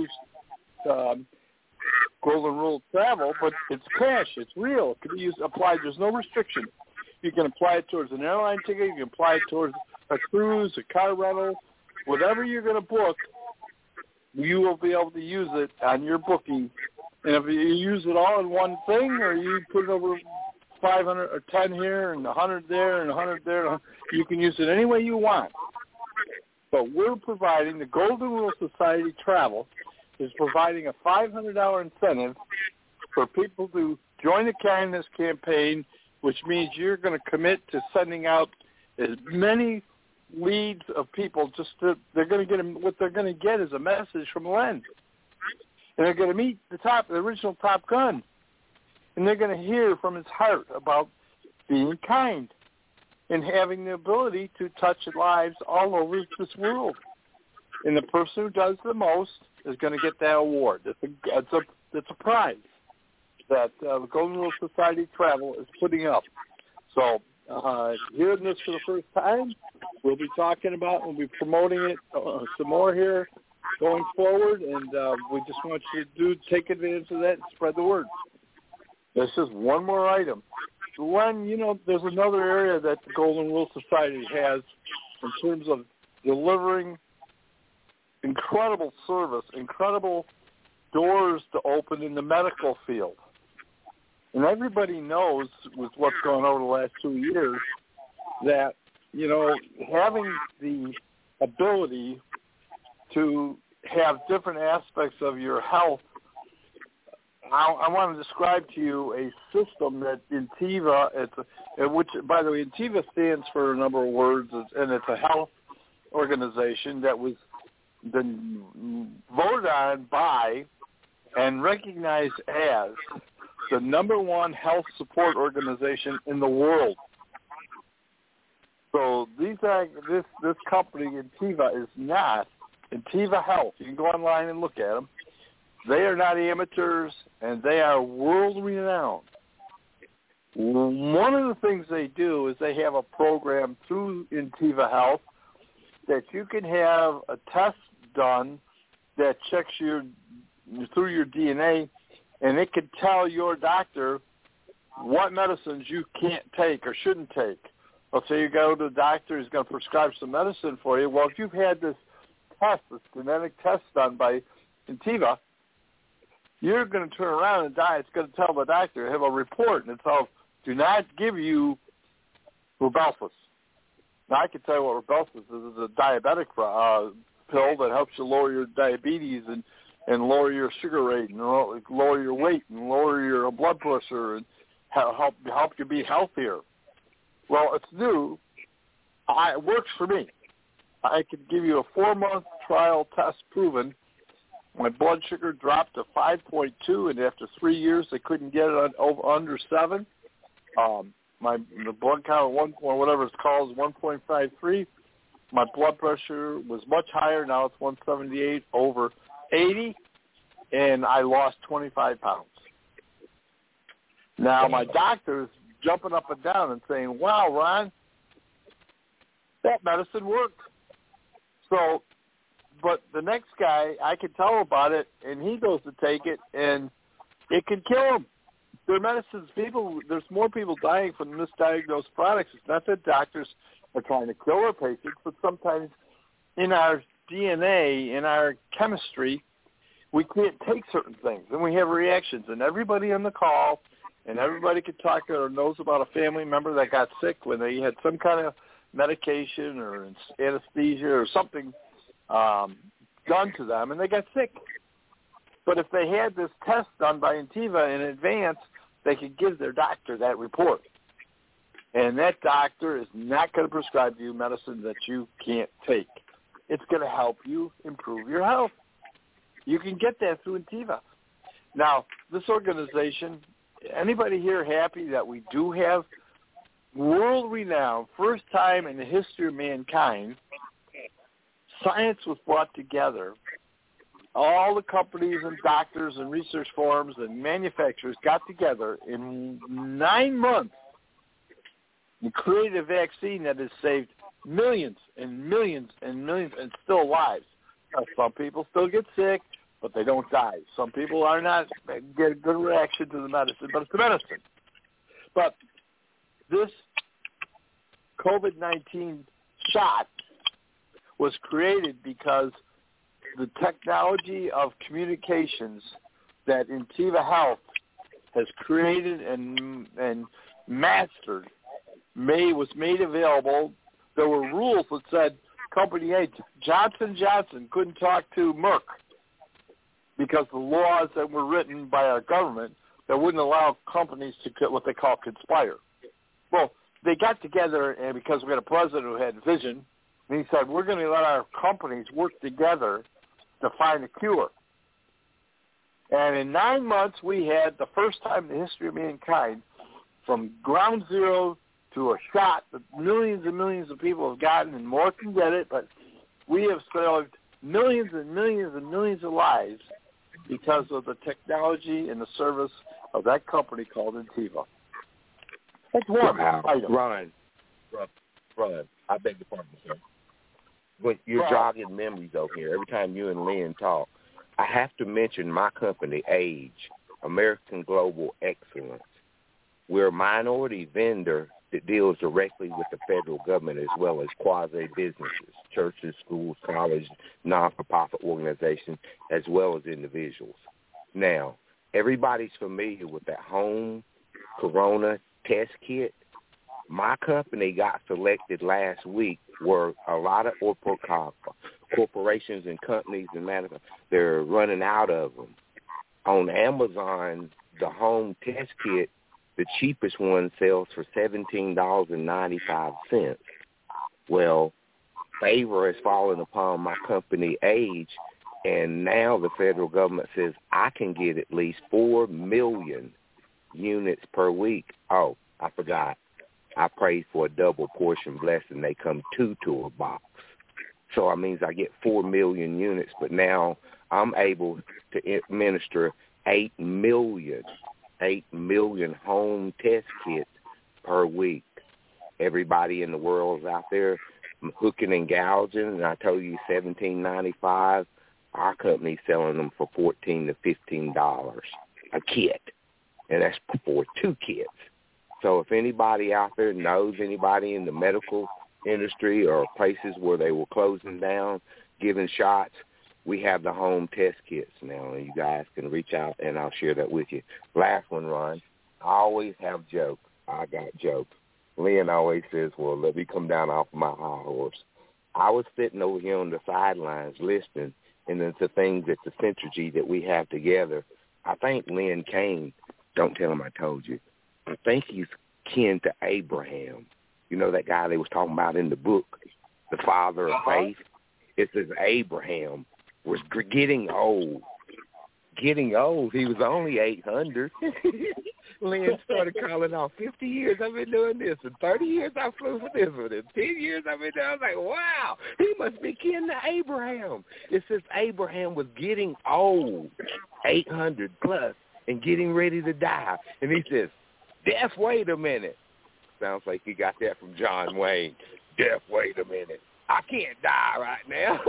Golden Rule Travel, but it's cash. It's real. It can be applied. There's no restriction. You can apply it towards an airline ticket. You can apply it towards a cruise, a car rental, whatever you're going to book. You will be able to use it on your booking. And if you use it all in one thing, or you put it over 500 or 10 here and 100 there and 100 there, you can use it any way you want. But we're providing, the Golden Rule Society Travel is providing a $500 incentive for people to join the Kindness Campaign, which means you're going to commit to sending out as many leads of people. They're going to get what they're going to get is a message from Len, and they're going to meet the original Top Gun, and they're going to hear from his heart about being kind. and having the ability to touch lives all over this world. And the person who does the most is going to get that award. It's a prize that the Golden Rule Society Travel is putting up. So hearing this for the first time, we'll be promoting it some more here going forward, and we just want you to take advantage of that and spread the word. This is one more item. Len, there's another area that the Golden Rule Society has in terms of delivering incredible service, incredible doors to open in the medical field. And everybody knows with what's gone over the last 2 years that, having the ability to have different aspects of your health, I want to describe to you a system that Intiva, which, by the way, Intiva stands for a number of words, and it's a health organization that was been voted on by and recognized as the number one health support organization in the world. So this company, Intiva, is not Intiva Health. You can go online and look at them. They are not amateurs, and they are world-renowned. One of the things they do is they have a program through Intiva Health that you can have a test done that checks through your DNA, and it can tell your doctor what medicines you can't take or shouldn't take. Let's say you go to the doctor, he's going to prescribe some medicine for you. Well, if you've had this genetic test done by Intiva, you're going to turn around and it's going to tell the doctor, have a report, and it tells, do not give you Rybelsus. Now, I can tell you what Rybelsus is. It's a diabetic pill that helps you lower your diabetes and lower your sugar rate and lower your weight and lower your blood pressure and help you be healthier. Well, it's new. It works for me. I could give you a 4-month trial test proven. My blood sugar dropped to 5.2, and after 3 years, they couldn't get it under 7. The blood count, whatever it's called, is 1.53. My blood pressure was much higher. Now it's 178 over 80, and I lost 25 pounds. Now my doctor's jumping up and down and saying, wow, Ron, that medicine worked. So, but the next guy, I can tell about it, and he goes to take it, and it can kill him. Their medicines, there's more people dying from misdiagnosed products. It's not that doctors are trying to kill their patients, but sometimes in our DNA, in our chemistry, we can't take certain things, and we have reactions. And everybody on the call, and everybody can talk or knows about a family member that got sick when they had some kind of medication or anesthesia or something done to them, and they got sick. But if they had this test done by Intiva in advance, they could give their doctor that report. And that doctor is not going to prescribe you medicine that you can't take. It's going to help you improve your health. You can get that through Intiva. Now, this organization, anybody here happy that we do have world-renowned, first time in the history of mankind, science was brought together. All the companies and doctors and research firms and manufacturers got together in 9 months and created a vaccine that has saved millions and millions and millions and still lives. Some people still get sick, but they don't die. Some people are not get a good reaction to the medicine, but it's the medicine. But this COVID-19 shot was created because the technology of communications that Intiva Health has created and mastered was made available. There were rules that said Company A, Johnson & Johnson, couldn't talk to Merck because the laws that were written by our government that wouldn't allow companies to what they call conspire. Well, they got together, and because we had a president who had vision, and he said, we're going to let our companies work together to find a cure. And in 9 months, we had the first time in the history of mankind, from ground zero to through a shot that millions and millions of people have gotten, and more can get it, but we have saved millions and millions and millions of lives because of the technology and the service of that company called Intiva. That's one item. Ron, I beg your pardon, sir. When you're jogging memories over here, every time you and Lynn talk, I have to mention my company, AGE, American Global Excellence. We're a minority vendor that deals directly with the federal government as well as quasi-businesses, churches, schools, colleges, non-for-profit organizations, as well as individuals. Now, everybody's familiar with that home corona test kit. My company got selected last week where a lot of corporations and companies and management, they're running out of them. On Amazon, the home test kit, the cheapest one sells for $17.95. Well, favor has fallen upon my company, AGE, and now the federal government says I can get at least 4 million units per week. Oh, I forgot. I prayed for a double portion blessing. They come 2 to a box. So that means I get 4 million units, but now I'm able to administer 8 million home test kits per week. Everybody in the world is out there hooking and gouging, and I told you $17.95. Our company's selling them for $14 to $15 a kit, and that's for 2 kits. So if anybody out there knows anybody in the medical industry or places where they were closing down, giving shots, we have the home test kits now, and you guys can reach out, and I'll share that with you. Last one, Ron. I always have jokes. I got jokes. Lynn always says, well, let me come down off my high horse. I was sitting over here on the sidelines listening, and it's the things that the synergy that we have together. I think Lynn Kane, don't tell him I told you, I think he's kin to Abraham. You know that guy they was talking about in the book, the father of faith? It says Abraham was getting old. Getting old. He was only 800. Lynn started calling off 50 years I've been doing this, and 30 years I flew for this one, and 10 years I've been doing. I was like, wow, he must be kin to Abraham. It says Abraham was getting old, 800 plus, and getting ready to die. And he says, Death, wait a minute. Sounds like he got that from John Wayne. Death, wait a minute. I can't die right now.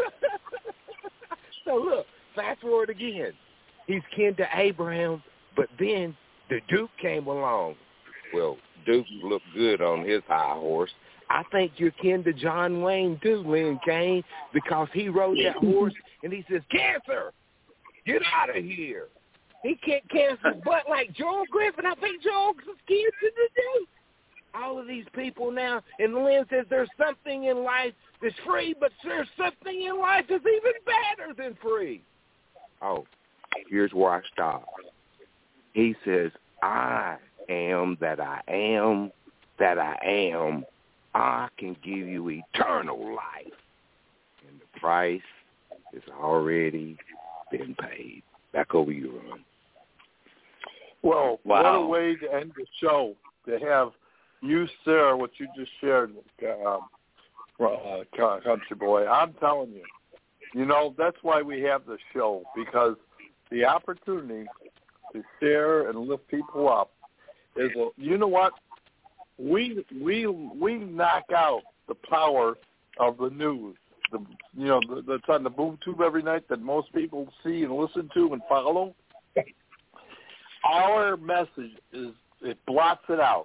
So look, fast forward again. He's kin to Abraham, but then the Duke came along. Well, Duke looked good on his high horse. I think you're kin to John Wayne too, Lynn Kane, because he rode that horse and he says, Cancer, get out of here. He kicked cancer's butt like Joel Griffin. I think Joel's kin to the Duke. All of these people now, and Lynn says there's something in life that's free, but there's something in life that's even better than free. Oh, here's where I stop. He says, I am that I am that I am. I can give you eternal life. And the price has already been paid. Back over you, Ron. Well, what a way to end the show, to have you, Sarah, what you just shared, Country Boy. I'm telling you, you know, that's why we have the show, because the opportunity to share and lift people up is, you know what, we knock out the power of the news, that's on the Boom Tube every night that most people see and listen to and follow. Our message it blots it out,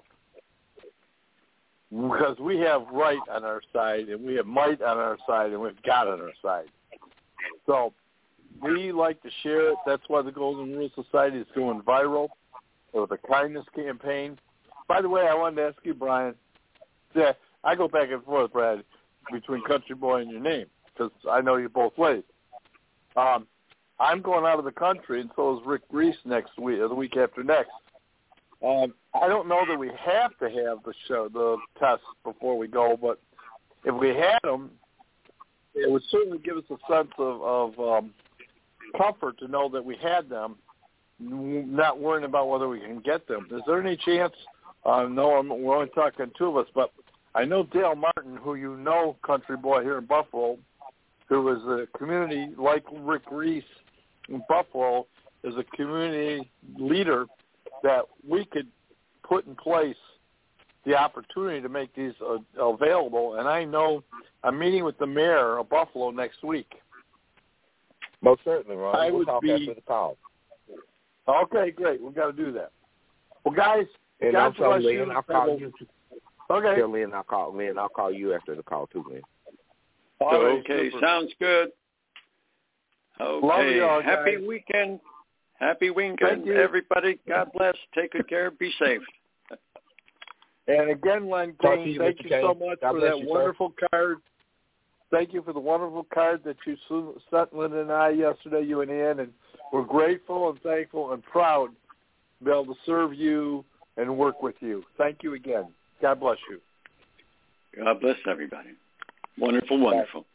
because we have right on our side, and we have might on our side, and we've God on our side. So we like to share it. That's why the Golden Rule Society is going viral with the kindness campaign. By the way, I wanted to ask you, Brian. Yeah, I go back and forth, Brad, between Country Boy and your name, because I know you both ways. I'm going out of the country, and so is Rick Reese next week, or the week after next. I don't know that we have to have the tests before we go, but if we had them, it would certainly give us a sense of comfort to know that we had them, not worrying about whether we can get them. Is there any chance No, we're only talking two of us, but I know Dale Martin, who you know, country boy here in Buffalo, who is a community like Rick Reese in Buffalo, is a community leader that we could put in place the opportunity to make these available. And I know I'm meeting with the mayor of Buffalo next week. Most certainly, Ron. We'll talk after the call. Okay, great. We've got to do that. Well, guys, and God also, bless Lynn, I'll call you. Okay. Tell Lynn I'll call you after the call too, Lynn. Okay, sounds good. Okay, love you all, happy guys. weekend. Happy weekend, everybody. God bless. Take good care. Be safe. And again, Len Kane, thank you so much for that wonderful card. Thank you for the wonderful card that you sent Lynn and I yesterday, you and Ann, and we're grateful and thankful and proud to be able to serve you and work with you. Thank you again. God bless you. God bless everybody. Wonderful, wonderful.